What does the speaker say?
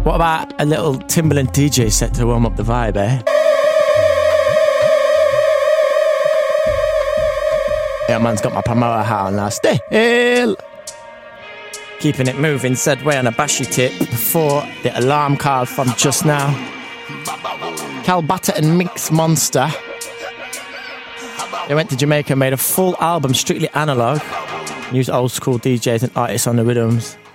What about a little Timbaland DJ set to warm up the vibe, eh? Yeah, man's got my promoter hat on now. Still keeping it moving, said way on a bashy tip before the alarm call from just now. Cal Batter and Mix Monster. They went to Jamaica and made a full album, strictly analog. Used old school DJs and artists on the rhythms.